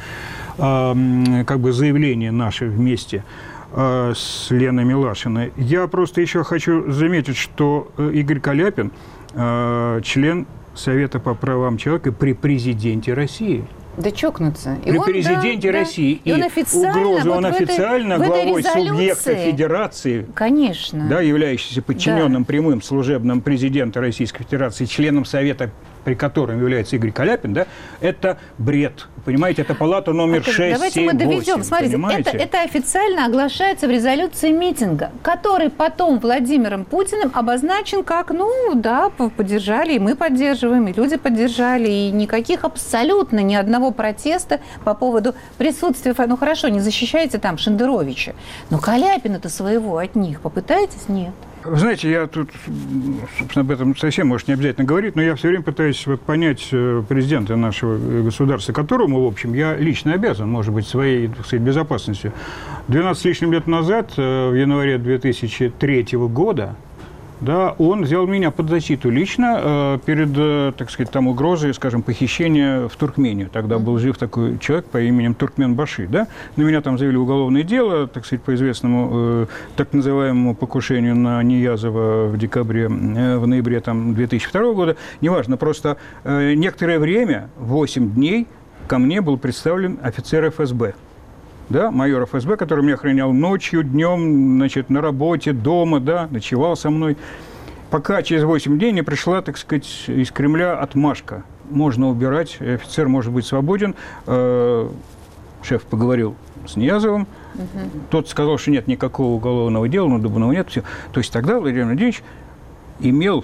э, как бы заявление наше вместе э, с Леной Милашиной. Я просто еще хочу заметить, что Игорь Каляпин э, член Совета по правам человека при президенте России. Да чокнуться. И при он, президенте да, России. Да. И, и он официально, угрозу, вот он в официально этой, главой в этой субъекта федерации, конечно, да, являющийся подчиненным да. прямым служебным президента Российской Федерации, членом Совета, при котором является Игорь Каляпин, да, это бред. Понимаете, это палата номер это, шесть, давайте семь, мы доведем. восемь, Смотрите, это, это официально оглашается в резолюции митинга, который потом Владимиром Путиным обозначен как, ну, да, поддержали, и мы поддерживаем, и люди поддержали, и никаких абсолютно ни одного протеста по поводу присутствия, ну, хорошо, не защищайте там Шендеровича, но Каляпина-то своего от них попытаетесь? Нет. Вы знаете, я тут, собственно, об этом совсем, может, не обязательно говорить, но я все время пытаюсь вот понять президента нашего государства, которому, в общем, я лично обязан, может быть, своей, так сказать, безопасностью. двенадцать с лишним лет назад, в январе две тысячи третьего года, да, он взял меня под защиту лично э, перед, э, так сказать, там угрозой, скажем, похищения в Туркмению. Тогда был жив такой человек по имени Туркмен-Баши, да. На меня там завели уголовное дело, так сказать, по известному э, так называемому покушению на Ниязова в декабре, э, в ноябре там, две тысячи второго года. Неважно, просто э, некоторое время, восемь дней, ко мне был представлен офицер эф эс бэ. Да, майор эф эс бэ, который меня охранял ночью, днем, значит, на работе, дома, да, ночевал со мной. Пока через восемь дней не пришла, так сказать, из Кремля отмашка. Можно убирать, офицер может быть свободен. Э, шеф поговорил с Ниязовым. Угу. Тот сказал, что нет никакого уголовного дела, но Дубанова нет. Все. То есть тогда Владимир Владимирович имел,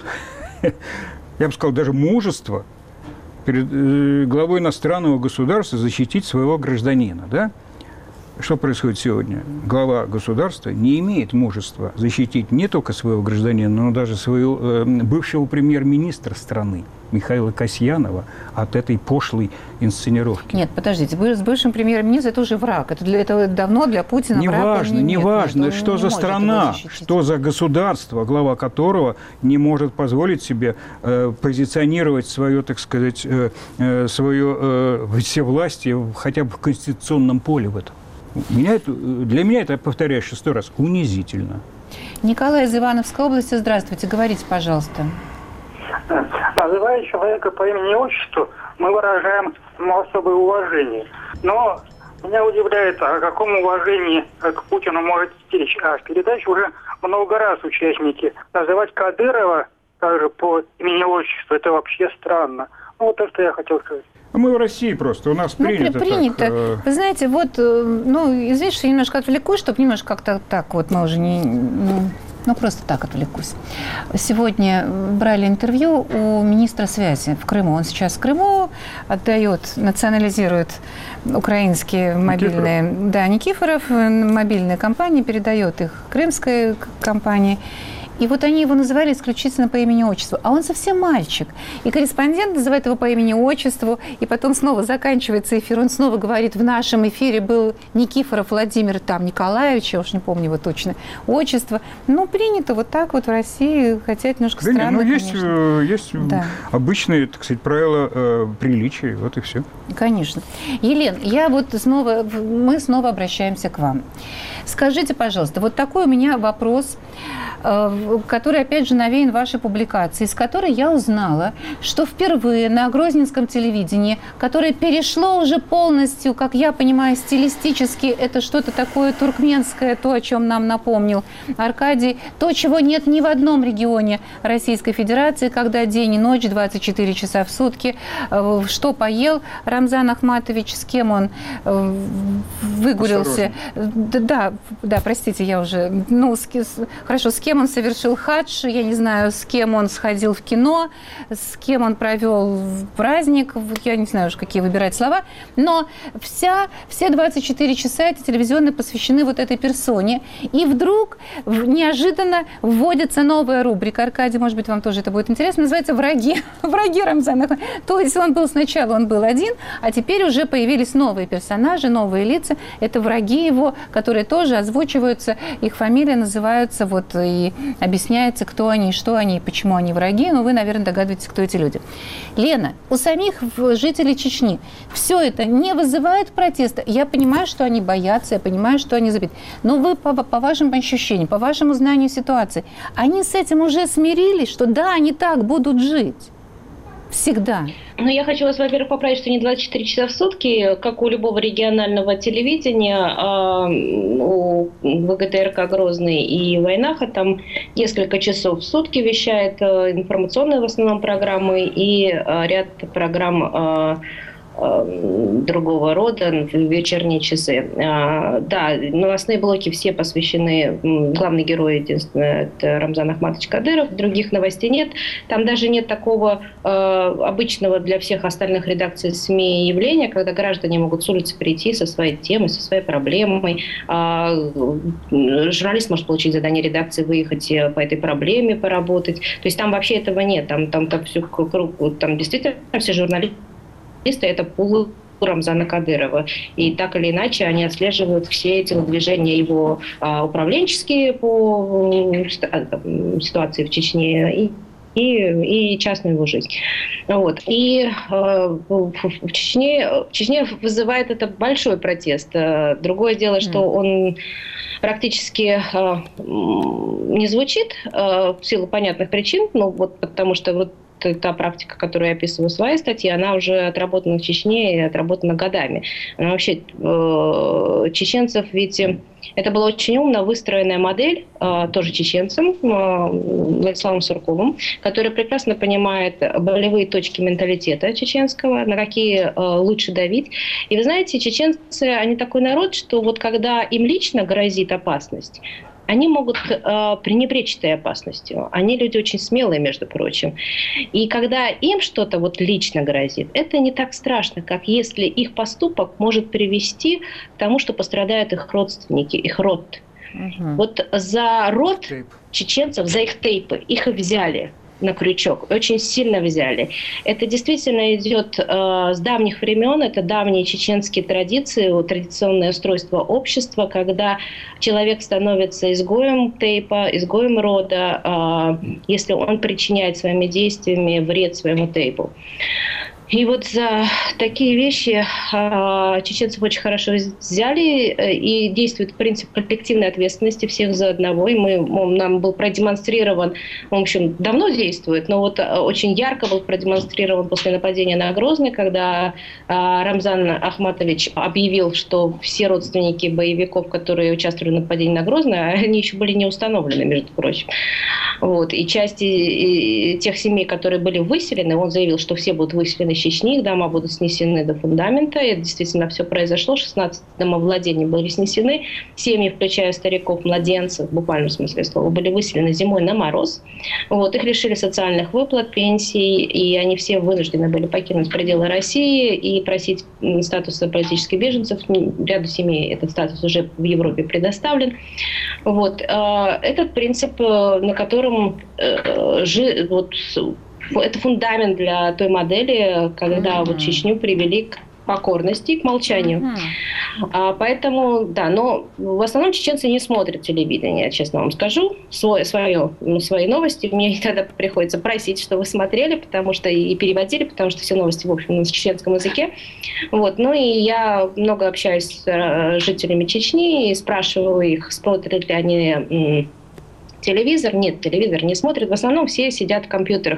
я бы сказал, даже мужество перед э, главой иностранного государства защитить своего гражданина, да? Что происходит сегодня? Глава государства не имеет мужества защитить не только своего гражданина, но даже своего э, бывшего премьер-министра страны Михаила Касьянова от этой пошлой инсценировки. Нет, подождите, с бывшим премьер-министром это уже враг. Это, для, это давно для Путина не враг. Важно, не важно, что за страна, что за государство, глава которого не может позволить себе э, позиционировать свое, так сказать, э, э, свое э, всевластие хотя бы в конституционном поле в этом. Меня это, для меня это, повторяю шестой раз, унизительно. Николай из Ивановской области, здравствуйте, говорите, пожалуйста. Называя человека по имени и отчеству, мы выражаем ему особое уважение. Но меня удивляет, о каком уважении к Путину может идти речь. А в передаче уже много раз участники называть Кадырова также по имени и отчеству, это вообще странно. Ну, вот то, что я хотел сказать. Мы в России просто, у нас ну, принято, принято. так. Э... Вы знаете, вот, ну, извините, что я немножко отвлекусь, чтобы немножко как-то так вот мы уже не... Ну, ну, просто так отвлекусь. Сегодня брали интервью у министра связи в Крыму. Он сейчас в Крыму отдает, национализирует украинские мобильные... Никифоров. Да, Никифоров, мобильные компании, передает их крымской компании. И вот они его называли исключительно по имени-отчеству. А он совсем мальчик. И корреспондент называет его по имени-отчеству, и потом снова заканчивается эфир. Он снова говорит, в нашем эфире был Никифоров Владимир там, Николаевич, я уж не помню его точно, отчество. Ну, принято вот так вот в России, хотя это немножко да странно, нет, ну, есть, конечно. Есть да. обычные, так сказать, правила э, приличия, вот и все. Конечно. Елена, я вот снова, мы снова обращаемся к вам. Скажите, пожалуйста, вот такой у меня вопрос. который, опять же, навеян вашей публикацией, из которой я узнала, что впервые на грозненском телевидении, которое перешло уже полностью, как я понимаю, стилистически, это что-то такое туркменское, то, о чем нам напомнил Аркадий, то, чего нет ни в одном регионе Российской Федерации, когда день и ночь, двадцать четыре часа в сутки, что поел Рамзан Ахматович, с кем он выгулился. Да, да, простите, я уже... Ну, с, хорошо, с кем он совершил хадж, я не знаю, с кем он сходил в кино, с кем он провел праздник, я не знаю уж, какие выбирать слова, но вся, все двадцать четыре часа эти телевизионные посвящены вот этой персоне. И вдруг неожиданно вводится новая рубрика. Аркадий, может быть, вам тоже это будет интересно, называется «Враги». Враги Рамзана. То есть он был сначала, он был один, а теперь уже появились новые персонажи, новые лица. Это враги его, которые тоже озвучиваются, их фамилии называются, вот, и объясняется, кто они, что они, почему они враги. Но вы, наверное, догадываетесь, кто эти люди. Лена, у самих жителей Чечни все это не вызывает протеста. Я понимаю, что они боятся, я понимаю, что они забиты. Но вы, по, по вашим ощущениям, по вашему знанию ситуации, они с этим уже смирились, что да, они так будут жить? Всегда. Ну, я хочу вас, во-первых, поправить, что не двадцать четыре часа в сутки, как у любого регионального телевидения, а у ВГТРК «Грозный» и «Войнаха» там несколько часов в сутки вещает информационные в основном программы и ряд программ другого рода в вечерние часы. Да, новостные блоки все посвящены, главный герой, единственное, это Рамзан Ахматович Кадыров, других новостей нет. Там даже нет такого э, обычного для всех остальных редакций СМИ явления, когда граждане могут с улицы прийти со своей темой, со своей проблемой. А, журналист может получить задание редакции, выехать по этой проблеме, поработать. То есть там вообще этого нет. Там, там, там, все, там действительно все журналисты это пул Рамзана Кадырова. И так или иначе они отслеживают все телодвижения его а, управленческие по а, ситуации в Чечне и, и, и частную его жизнь. Вот. И а, в, Чечне, в Чечне вызывает это большой протест. Другое дело, что он практически а, не звучит а, в силу понятных причин, ну, вот, потому что вот та практика, которую я описываю в своей статье, она уже отработана в Чечне и отработана годами. Она вообще э, чеченцев, ведь это была очень умно выстроенная модель, э, тоже чеченцем, э, Владиславом Сурковым, который прекрасно понимает болевые точки менталитета чеченского, на какие э, лучше давить. И вы знаете, чеченцы, они такой народ, что вот когда им лично грозит опасность, они могут э, пренебречь этой опасностью. Они люди очень смелые, между прочим. И когда им что-то вот лично грозит, это не так страшно, как если их поступок может привести к тому, что пострадают их родственники, их род. Угу. Вот за род чеченцев, за их тейпы, их и взяли на крючок, очень сильно взяли. Это действительно идет э, с давних времен, это давние чеченские традиции, традиционное устройство общества, когда человек становится изгоем тейпа, изгоем рода, э, если он причиняет своими действиями вред своему тейпу. И вот за такие вещи э, чеченцев очень хорошо взяли, э, и действует принцип коллективной ответственности всех за одного. И мы, он, нам был продемонстрирован, в общем, давно действует, но вот э, очень ярко был продемонстрирован после нападения на Грозный, когда э, Рамзан Ахматович объявил, что все родственники боевиков, которые участвовали в нападении на Грозный, они еще были не установлены, между прочим. Вот. И части и, и тех семей, которые были выселены, он заявил, что все будут выселены из Чечни, их дома будут снесены до фундамента. И это действительно все произошло. шестнадцать домовладений были снесены. Семьи, включая стариков, младенцев, в буквальном смысле слова, были выселены зимой на мороз. Вот. Их лишили социальных выплат, пенсий, и они все вынуждены были покинуть пределы России и просить статуса политических беженцев. Ряду семей этот статус уже в Европе предоставлен. Вот. Этот принцип, на котором жи, вот, это фундамент для той модели, когда mm-hmm. вот Чечню привели к покорности, к молчанию. Mm-hmm. А, поэтому, да, но в основном чеченцы не смотрят телевидение, честно вам скажу. Свое, свое, ну, свои новости мне иногда приходится просить, что вы смотрели, потому что и переводили, потому что все новости, в общем, на чеченском языке. Вот. Ну и я много общаюсь с жителями Чечни и спрашиваю их, смотрят ли они телевизор? Нет, телевизор не смотрят. В основном все сидят в компьютерах,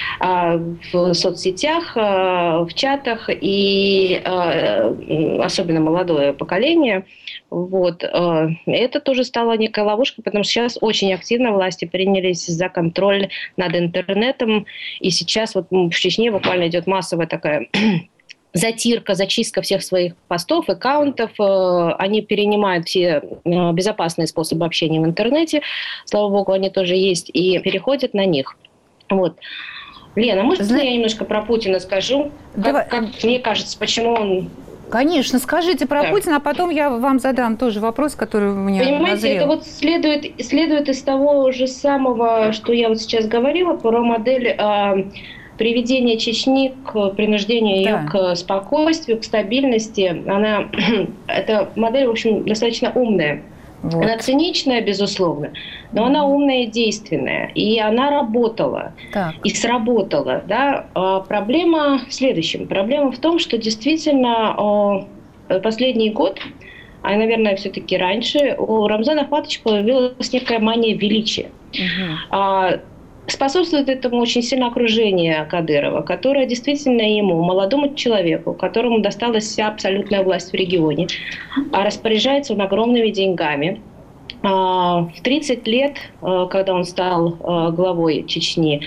в соцсетях, в чатах, и особенно молодое поколение. Вот. Это тоже стало некой ловушкой, потому что сейчас очень активно власти принялись за контроль над интернетом, и сейчас вот в Чечне буквально идет массовая такая затирка, зачистка всех своих постов, аккаунтов. Они перенимают все безопасные способы общения в интернете. Слава богу, они тоже есть, и переходят на них. Вот. Лена, может, Зна... я немножко про Путина скажу? Давай. Как, как мне кажется, почему он... Конечно, скажите про да. Путина, а потом я вам задам тоже вопрос, который у меня Понимаете, назрел. это вот следует, следует из того же самого, что я вот сейчас говорила, про модель э, приведения Чечни к принуждению да. ее к спокойствию, к стабильности. Она, эта модель, в общем, достаточно умная. Вот. Она циничная, безусловно, но она умная и действенная. И она работала. Так. И сработала. Да? А проблема в следующем. Проблема в том, что действительно последний год, а, наверное, все-таки раньше, у Рамзана Ахматовича появилась некая мания величия. Угу. А, способствует этому очень сильно окружение Кадырова, которое действительно ему, молодому человеку, которому досталась вся абсолютная власть в регионе, а распоряжается он огромными деньгами. В тридцать лет, когда он стал главой Чечни,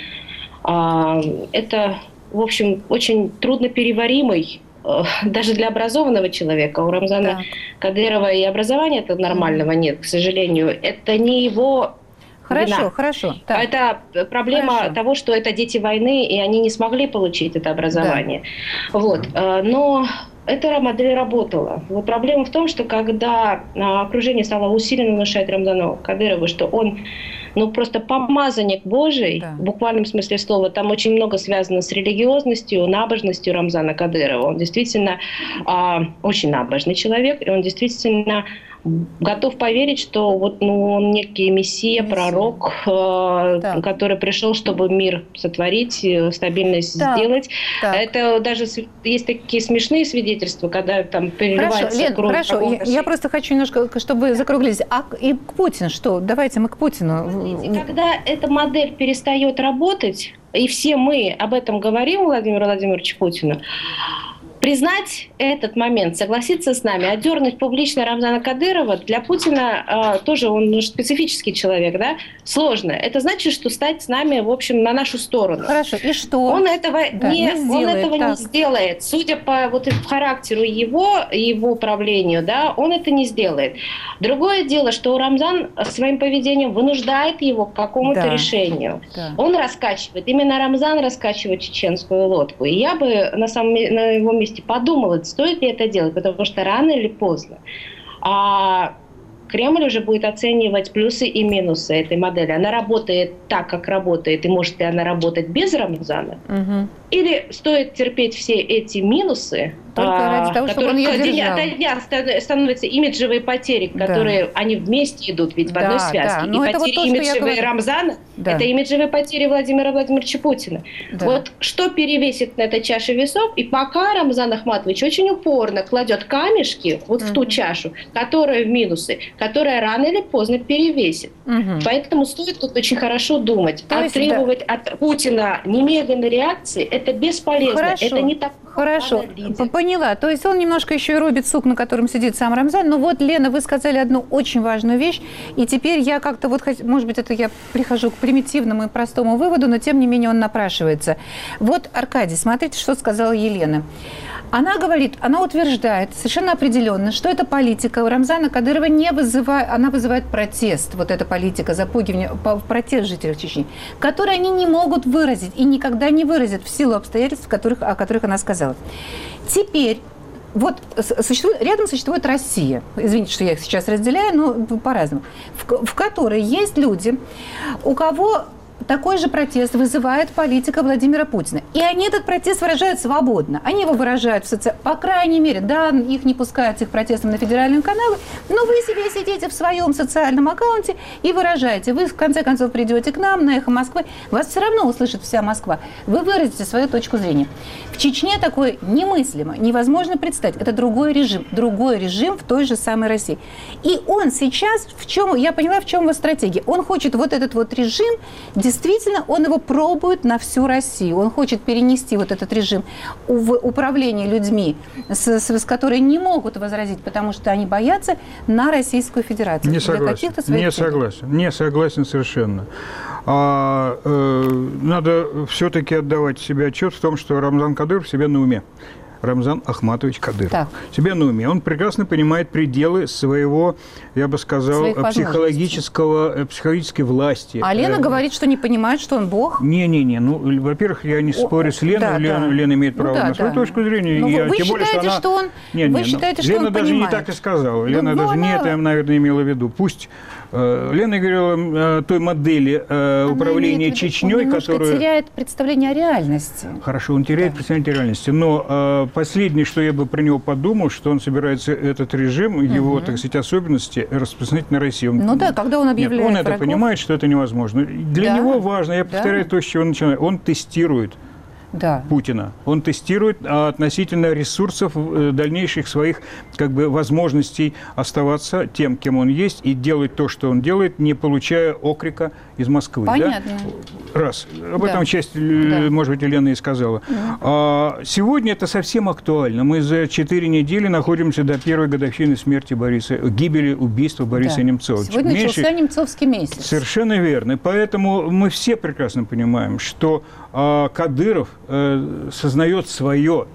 это, в общем, очень труднопереваримый, даже для образованного человека. У Рамзана да. Кадырова и образования-то нормального нет, к сожалению. Это не его... Хорошо, вина. хорошо. Так. Это проблема хорошо. того, что это дети войны, и они не смогли получить это образование. Да. Вот. Но эта модель работала. Вот проблема в том, что когда окружение стало усиленно внушать Рамзану Кадырову, что он ну, просто помазанник Божий, да. в буквальном смысле слова, там очень много связано с религиозностью, набожностью Рамзана Кадырова. Он действительно э, очень набожный человек, и он действительно готов поверить, что вот, ну, он некий мессия, мессия. пророк, э, да. который пришел, чтобы мир сотворить, стабильность да. сделать. Да. Это даже есть такие смешные свидетельства, когда там переливается Лен, кровь. Хорошо, я, я просто хочу немножко, чтобы закруглились. А и к Путину что? Давайте мы к Путину. Смотрите, когда эта модель перестает работать, и все мы об этом говорим Владимиру Владимировичу Путину, признать этот момент, согласиться с нами, отдернуть публично Рамзана Кадырова, для Путина э, тоже он специфический человек, да, сложно. Это значит, что стать с нами, в общем, на нашу сторону. Хорошо, и что? Он этого, да, не, не, сделает, он этого так. не сделает. Судя по вот характеру его, его управлению, да, он это не сделает. Другое дело, что Рамзан своим поведением вынуждает его к какому-то да. решению. Да. Он раскачивает, именно Рамзан раскачивает чеченскую лодку. И я бы на, самом, на его месте подумала, стоит ли это делать, потому что рано или поздно а Кремль уже будет оценивать плюсы и минусы этой модели. Она работает так, как работает, и может ли она работать без Рамзана? Угу. Или стоит терпеть все эти минусы, только а, ради того, чтобы он ее держал. Ото дня становятся имиджевые потери, которые да. они вместе идут ведь в одной да, связке. Да. И потери вот то, имиджевые Рамзана да. – это имиджевые потери Владимира Владимировича Путина. Да. Вот что перевесит на этой чаше весов, и пока Рамзан Ахматович очень упорно кладет камешки вот угу. в ту чашу, которая в минусы, которая рано или поздно перевесит. Угу. Поэтому стоит тут очень хорошо думать. То а есть, требовать да. от Путина немедленной реакции – это бесполезно. Хорошо. Это не так. Хорошо, поняла. То есть он немножко еще и рубит сук, на котором сидит сам Рамзан. Но вот, Лена, вы сказали одну очень важную вещь, и теперь я как-то вот, может быть, это я прихожу к примитивному и простому выводу, но тем не менее он напрашивается. Вот, Аркадий, смотрите, что сказала Елена. Она говорит, она утверждает совершенно определенно, что эта политика у Рамзана Кадырова не вызывает, она вызывает протест, вот эта политика запугивания, протест жителей Чечни, который они не могут выразить и никогда не выразят в силу обстоятельств, которых, о которых она сказала. Теперь вот существует, рядом существует Россия, извините, что я их сейчас разделяю, но по-разному, в, в которой есть люди, у кого такой же протест вызывает политика Владимира Путина. И они этот протест выражают свободно. Они его выражают в соци... По крайней мере, да, их не пускают с их протестом на федеральные каналы, но вы себе сидите в своем социальном аккаунте и выражаете. Вы, в конце концов, придете к нам на «Эхо Москвы». Вас все равно услышит вся Москва. Вы выразите свою точку зрения. В Чечне такое немыслимо, невозможно представить. Это другой режим. Другой режим в той же самой России. И он сейчас, в чем, я поняла, в чем его стратегия. Он хочет вот этот вот режим, действительно, он его пробует на всю Россию. Он хочет перенести вот этот режим в управление людьми, с, с, с которые не могут возразить, потому что они боятся, на Российскую Федерацию. Не согласен. Не согласен. Не согласен совершенно. А, э, надо все-таки отдавать себе отчет в том, что Рамзан Кадыров себе на уме. Рамзан Ахматович Кадыров. Так. Себе на уме. Он прекрасно понимает пределы своего, я бы сказал, психологического, психологической власти. А Лена э, говорит, что не понимает, что он бог? Не-не-не. Ну, во-первых, я не спорю с Леной. Да, Лена, да. Лена имеет право ну, да, на свою да. точку зрения. Ну, я, вы тем считаете, более, что, она... что он... Не, не, вы считаете, ну, что Лена он даже понимает? не так и сказала. Лена ну, даже она... не это, наверное, имела в виду. Пусть... Лена говорила о той модели э, управления виду, Чечней, он которая... теряет представление о реальности. Хорошо, он теряет да. представление о реальности. Но э, последнее, что я бы про него подумал, что он собирается этот режим, угу. его, так сказать, особенности распространить на Россию. Ну да, когда он объявляет Нет, он врагов... это понимает, что это невозможно. Для да. него важно, я повторяю да. то, с чего начинаю, он тестирует да. Путина. Он тестирует а, относительно ресурсов э, дальнейших своих как бы, возможностей оставаться тем, кем он есть, и делать то, что он делает, не получая окрика из Москвы. Понятно. Да? Раз. Об да. этом часть, да. может быть, Елена и сказала. Да. А, сегодня это совсем актуально. Мы за четыре недели находимся до первой годовщины смерти Бориса, гибели, убийства Бориса да. Немцова. Сегодня Меньше... начался немцовский месяц. Совершенно верно. Поэтому мы все прекрасно понимаем, что а, Кадыров э, сознает свое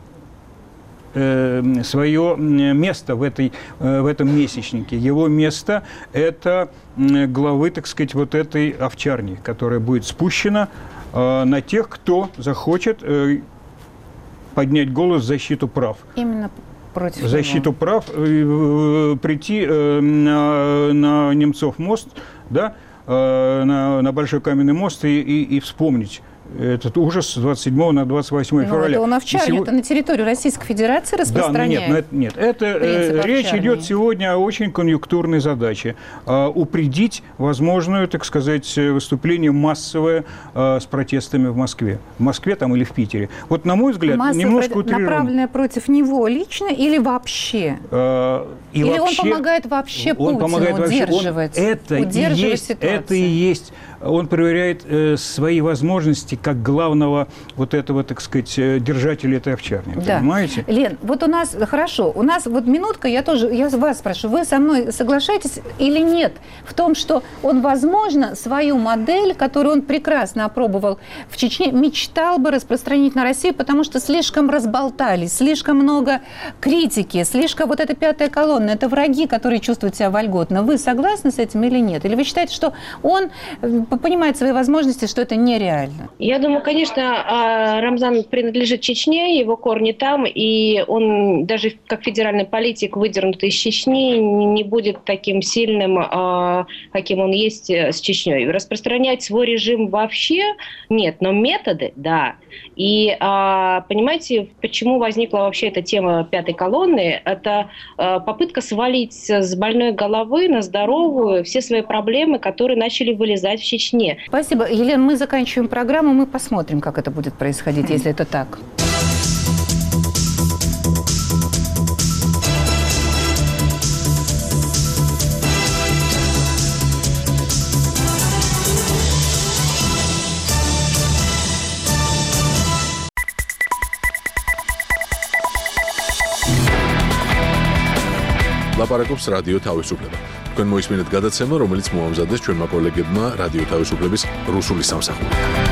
свое место в, этой, в этом месячнике. Его место – это главы, так сказать, вот этой овчарни, которая будет спущена на тех, кто захочет поднять голос в защиту прав. Именно против в защиту него. прав, прийти на, на Немцов мост, да, на, на Большой каменный мост и, и, и вспомнить этот ужас с двадцать седьмого на двадцать восьмое ну, февраля. Это он овчарня, сегодня... это на территорию Российской Федерации распространяет? Да, нет, нет, это э, речь идет сегодня о очень конъюнктурной задаче. Э, упредить возможную, так сказать, выступление массовое э, с протестами в Москве. В Москве там или в Питере. Вот, на мой взгляд, массовое немножко про... утрировано. Направленное против него лично или вообще? Э, и или вообще, он помогает вообще он Путину помогает удерживать, вообще, он, это, удерживать и есть, ситуацию? Это и есть. Он проверяет э, свои возможности как главного вот этого, так сказать, держателя этой овчарни. Да. Понимаете? Лен, вот у нас, хорошо, у нас вот минутка, я тоже, я вас спрашиваю, вы со мной соглашаетесь или нет в том, что он, возможно, свою модель, которую он прекрасно опробовал в Чечне, мечтал бы распространить на Россию, потому что слишком разболтались, слишком много критики, слишком вот эта пятая колонна, это враги, которые чувствуют себя вольготно. Вы согласны с этим или нет? Или вы считаете, что он понимает свои возможности, что это нереально? Я думаю, конечно, Рамзан принадлежит Чечне, его корни там, и он даже как федеральный политик, выдернутый из Чечни, не будет таким сильным, каким он есть с Чечней. Распространять свой режим вообще нет, но методы – да. И понимаете, почему возникла вообще эта тема пятой колонны? Это попытка свалить с больной головы на здоровую все свои проблемы, которые начали вылезать в Чечне. Спасибо. Елена, мы заканчиваем программу, мы посмотрим, как это будет происходить, если это так. ლაპარაკობს რადიო თავისუფლება. თქვენ მოისმინეთ გადაცემა, რომელიც მოამზადეს ჩვენმა კოლეგებმა რადიო თავისუფლების რუსული სამსახურიდან.